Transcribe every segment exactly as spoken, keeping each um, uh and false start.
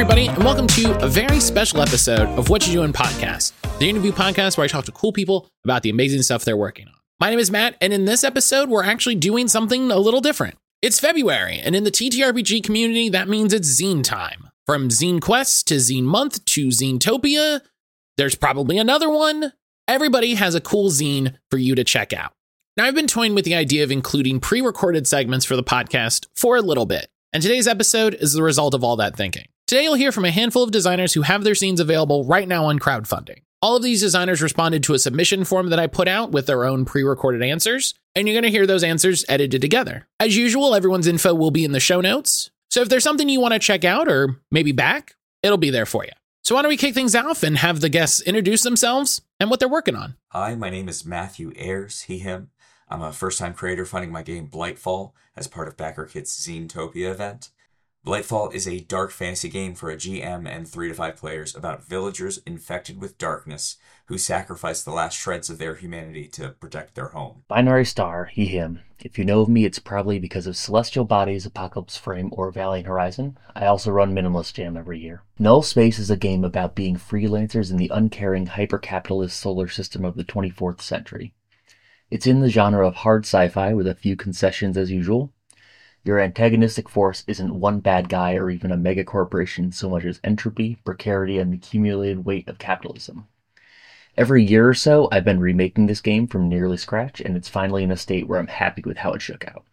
everybody, and welcome to a very special episode of What You Doing Podcast, the interview podcast where I talk to cool people about the amazing stuff they're working on. My name is Matt, and in this episode, we're actually doing something a little different. It's February, and in the T T R P G community, that means it's zine time. From Zine Quest to Zine Month to Zinetopia, there's probably another one. Everybody has a cool zine for you to check out. Now, I've been toying with the idea of including pre-recorded segments for the podcast for a little bit, and today's episode is the result of all that thinking. Today, you'll hear from a handful of designers who have their zines available right now on crowdfunding. All of these designers responded to a submission form that I put out with their own pre-recorded answers, and you're going to hear those answers edited together. As usual, everyone's info will be in the show notes, so if there's something you want to check out or maybe back, it'll be there for you. So why don't we kick things off and have the guests introduce themselves and what they're working on. Hi, my name is Matthew Ayers, he, him. I'm a first-time creator funding my game Blightfall as part of BackerKit's Zinetopia event. Blightfall is a dark fantasy game for a G M and three to five players about villagers infected with darkness who sacrifice the last shreds of their humanity to protect their home. Binary Star, he, him. If you know of me, it's probably because of Celestial Bodies, Apocalypse Frame, or Valiant Horizon. I also run Minimalist Jam every year. Null Space is a game about being freelancers in the uncaring, hyper-capitalist solar system of the twenty-fourth century. It's in the genre of hard sci-fi with a few concessions as usual. Your antagonistic force isn't one bad guy or even a mega corporation so much as entropy, precarity, and the accumulated weight of capitalism. Every year or so, I've been remaking this game from nearly scratch, and it's finally in a state where I'm happy with how it shook out.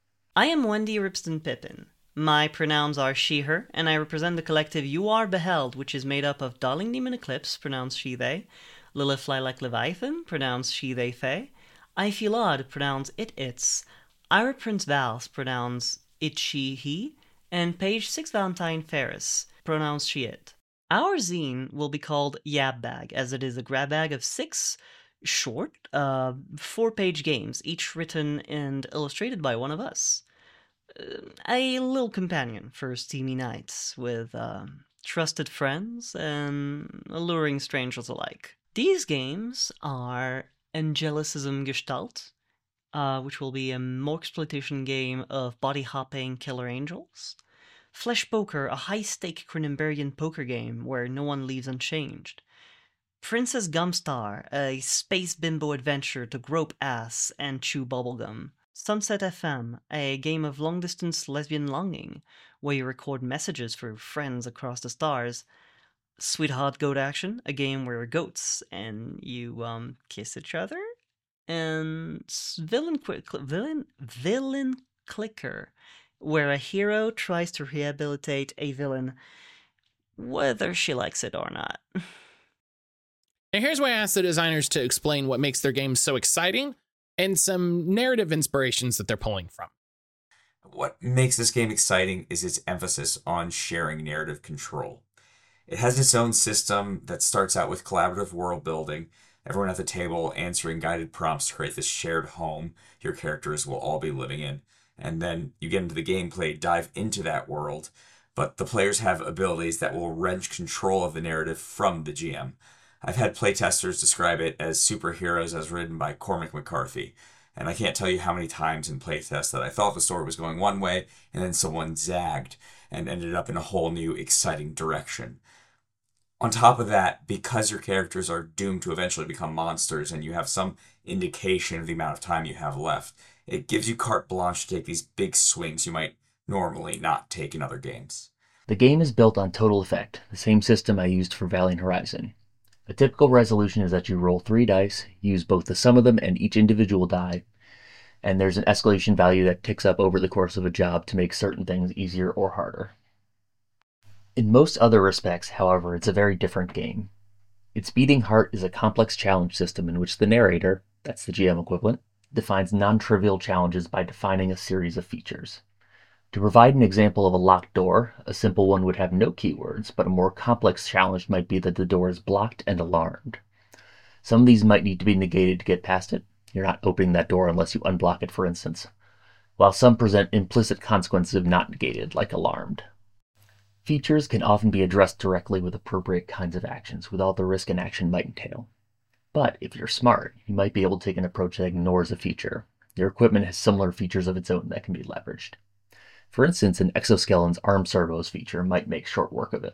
I am Wendy Ripston Pippin. My pronouns are she, her, and I represent the collective You Are Beheld, which is made up of Darling Demon Eclipse, pronounced she, they, Lilith Lilac Leviathan, pronounced she, they, they, I Feel Odd, pronounced it, its, Ira Prince Vals, pronounced it, she, he, and Page Six Valentine Ferris, pronounced she, it. Our zine will be called Yab Bag, as it is a grab bag of six short, uh, four-page games, each written and illustrated by one of us. Uh, a little companion for steamy nights with uh, trusted friends and alluring strangers alike. These games are Angelicism Gestalt, Uh, which will be a more exploitation game of body-hopping killer angels. Flesh Poker, a high-stake Cronenbergian poker game where no one leaves unchanged. Princess Gumstar, a space bimbo adventure to grope ass and chew bubblegum. Sunset F M, a game of long-distance lesbian longing, where you record messages for friends across the stars. Sweetheart Goat Action, a game where you're goats and you um kiss each other. And Villain, Qu- Villain, Villain Clicker, where a hero tries to rehabilitate a villain, whether she likes it or not. Now here's why I asked the designers to explain what makes their games so exciting and some narrative inspirations that they're pulling from. What makes this game exciting is its emphasis on sharing narrative control. It has its own system that starts out with collaborative world building, everyone at the table answering guided prompts to create this shared home your characters will all be living in. And then you get into the gameplay, dive into that world, but the players have abilities that will wrench control of the narrative from the G M. I've had playtesters describe it as superheroes as written by Cormac McCarthy, and I can't tell you how many times in playtests that I thought the story was going one way, and then someone zagged and ended up in a whole new exciting direction. On top of that, because your characters are doomed to eventually become monsters and you have some indication of the amount of time you have left, it gives you carte blanche to take these big swings you might normally not take in other games. The game is built on Total Effect, the same system I used for Valiant Horizon. A typical resolution is that you roll three dice, use both the sum of them and each individual die, and there's an escalation value that ticks up over the course of a job to make certain things easier or harder. In most other respects, however, it's a very different game. Its Beating Heart is a complex challenge system in which the narrator, that's the G M equivalent, defines non-trivial challenges by defining a series of features. To provide an example of a locked door, a simple one would have no keywords, but a more complex challenge might be that the door is blocked and alarmed. Some of these might need to be negated to get past it. You're not opening that door unless you unblock it, for instance. While some present implicit consequences if not negated, like alarmed. Features can often be addressed directly with appropriate kinds of actions, with all the risk an action might entail. But if you're smart, you might be able to take an approach that ignores a feature. Your equipment has similar features of its own that can be leveraged. For instance, an exoskeleton's arm servos feature might make short work of it.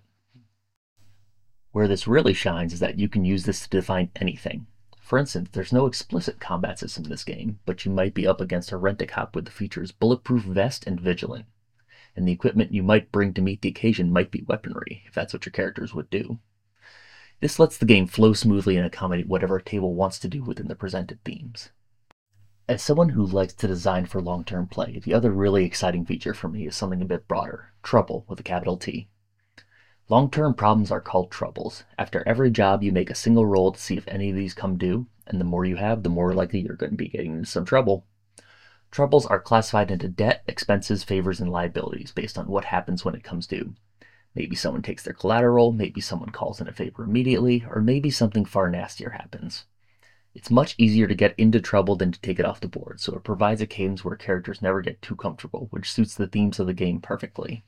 Where this really shines is that you can use this to define anything. For instance, there's no explicit combat system in this game, but you might be up against a rent-a-cop with the features Bulletproof Vest and Vigilant. And the equipment you might bring to meet the occasion might be weaponry, if that's what your characters would do. This lets the game flow smoothly and accommodate whatever a table wants to do within the presented themes. As someone who likes to design for long-term play, the other really exciting feature for me is something a bit broader, trouble with a capital T. Long-term problems are called troubles. After every job, you make a single roll to see if any of these come due, and the more you have, the more likely you're going to be getting into some trouble. Troubles are classified into debt, expenses, favors, and liabilities based on what happens when it comes due. Maybe someone takes their collateral, maybe someone calls in a favor immediately, or maybe something far nastier happens. It's much easier to get into trouble than to take it off the board, so it provides a cadence where characters never get too comfortable, which suits the themes of the game perfectly.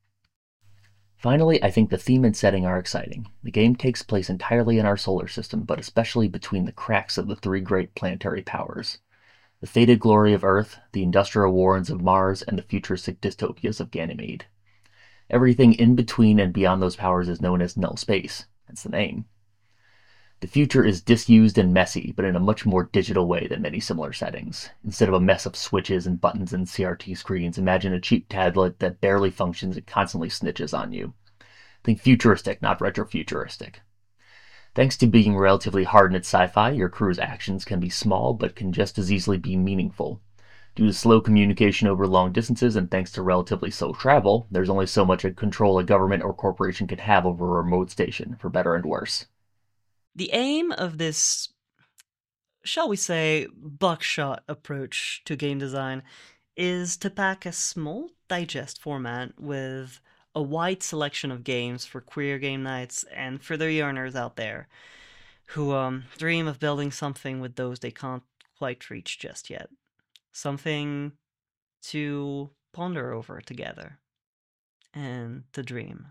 Finally, I think the theme and setting are exciting. The game takes place entirely in our solar system, but especially between the cracks of the three great planetary powers. The faded glory of Earth, the industrial warrens of Mars, and the futuristic dystopias of Ganymede. Everything in between and beyond those powers is known as null space. That's the name. The future is disused and messy, but in a much more digital way than many similar settings. Instead of a mess of switches and buttons and C R T screens, imagine a cheap tablet that barely functions and constantly snitches on you. Think futuristic, not retrofuturistic. Thanks to being relatively hard in its sci-fi, your crew's actions can be small, but can just as easily be meaningful. Due to slow communication over long distances and thanks to relatively slow travel, there's only so much control a government or corporation can have over a remote station, for better and worse. The aim of this, shall we say, buckshot approach to game design is to pack a small digest format with a wide selection of games for queer game nights and for the yearners out there who um, dream of building something with those they can't quite reach just yet. Something to ponder over together and to dream.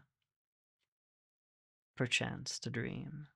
Perchance to dream.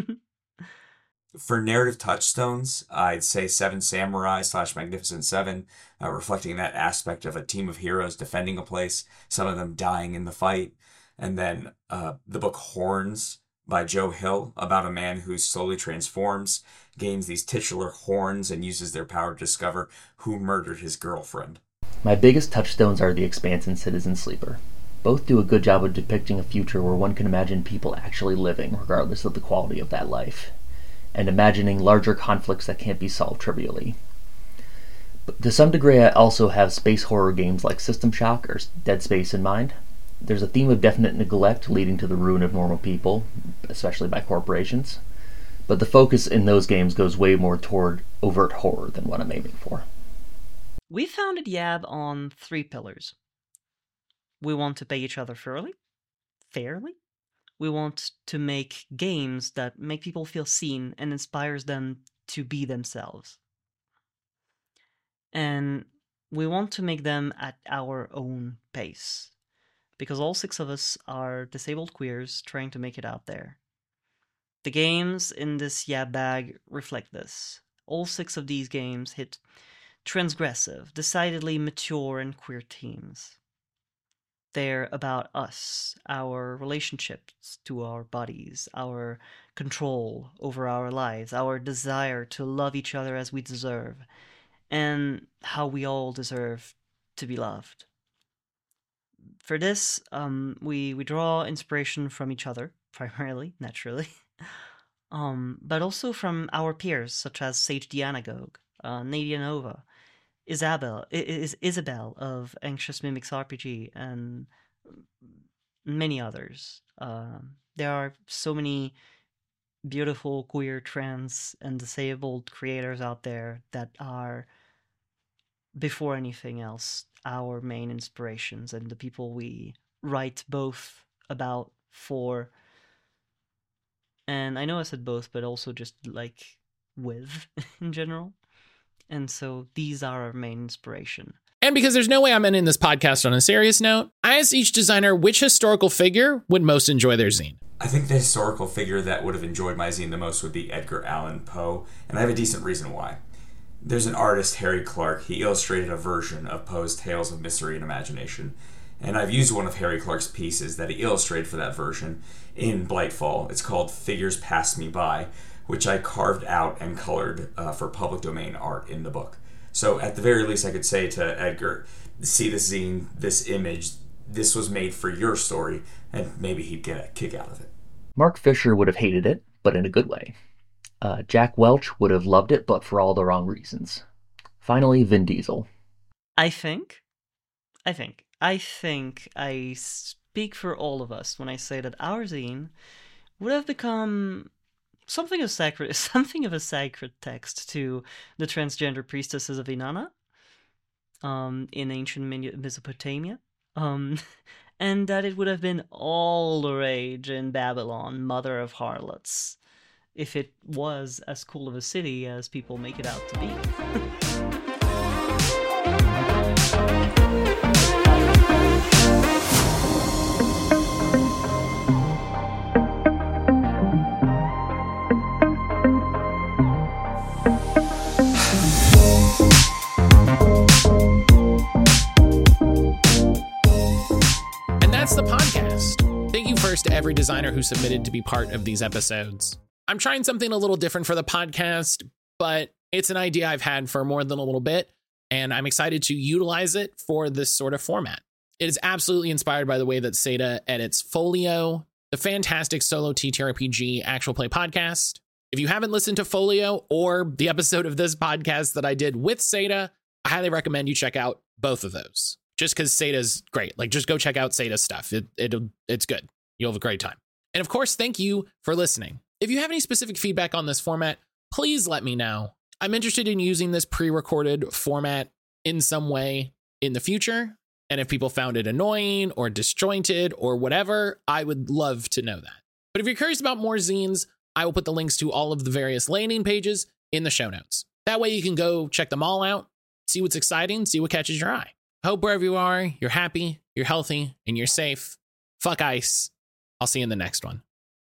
For narrative touchstones, I'd say Seven Samurai slash Magnificent Seven, uh, reflecting that aspect of a team of heroes defending a place, some of them dying in the fight. And then uh, the book Horns by Joe Hill, about a man who slowly transforms, gains these titular horns, and uses their power to discover who murdered his girlfriend. My biggest touchstones are The Expanse and Citizen Sleeper. Both do a good job of depicting a future where one can imagine people actually living, regardless of the quality of that life, and imagining larger conflicts that can't be solved trivially. But to some degree, I also have space horror games like System Shock or Dead Space in mind. There's a theme of definite neglect leading to the ruin of normal people, especially by corporations, but the focus in those games goes way more toward overt horror than what I'm aiming for. We founded Yab on three pillars. We want to pay each other fairly. Fairly. We want to make games that make people feel seen and inspires them to be themselves. And we want to make them at our own pace. Because all six of us are disabled queers trying to make it out there. The games in this Yab bag reflect this. All six of these games hit transgressive, decidedly mature and queer themes. They're about us, our relationships to our bodies, our control over our lives, our desire to love each other as we deserve, and how we all deserve to be loved. For this, um, we, we draw inspiration from each other, primarily, naturally, um, but also from our peers, such as Sage Dianagogue, uh, Nadia Nova, Isabel, is Isabel of Anxious Mimics R P G, and many others. Uh, there are so many beautiful queer, trans, and disabled creators out there that are, before anything else, our main inspirations and the people we write both about, for, and I know I said both, but also just like with in general. And so these are our main inspiration. And because there's no way I'm ending this podcast on a serious note, I asked each designer which historical figure would most enjoy their zine. I think the historical figure that would have enjoyed my zine the most would be Edgar Allan Poe, and I have a decent reason why. There's an artist, Harry Clark. He illustrated a version of Poe's Tales of Mystery and Imagination. And I've used one of Harry Clark's pieces that he illustrated for that version in Blightfall. It's called Figures Pass Me By, which I carved out and colored uh, for public domain art in the book. So at the very least, I could say to Edgar, see this zine, this image, this was made for your story, and maybe he'd get a kick out of it. Mark Fisher would have hated it, but in a good way. Uh, Jack Welch would have loved it, but for all the wrong reasons. Finally, Vin Diesel. I think, I think, I think I speak for all of us when I say that our zine would have become something of sacred, something of a sacred text to the transgender priestesses of Inanna, um, in ancient Mesopotamia, um, and that it would have been all the rage in Babylon, mother of harlots, if it was as cool of a city as people make it out to be. And that's the podcast. Thank you first to every designer who submitted to be part of these episodes. I'm trying something a little different for the podcast, but it's an idea I've had for more than a little bit, and I'm excited to utilize it for this sort of format. It is absolutely inspired by the way that Seda edits Folio, the fantastic solo T T R P G actual play podcast. If you haven't listened to Folio or the episode of this podcast that I did with Seda, I highly recommend you check out both of those. Just because Seda's great. Like, just go check out Seda's stuff. It, it, it's good. You'll have a great time. And of course, thank you for listening. If you have any specific feedback on this format, please let me know. I'm interested in using this pre-recorded format in some way in the future. And if people found it annoying or disjointed or whatever, I would love to know that. But if you're curious about more zines, I will put the links to all of the various landing pages in the show notes. That way you can go check them all out, see what's exciting, see what catches your eye. I hope wherever you are, you're happy, you're healthy, and you're safe. Fuck ice. I'll see you in the next one.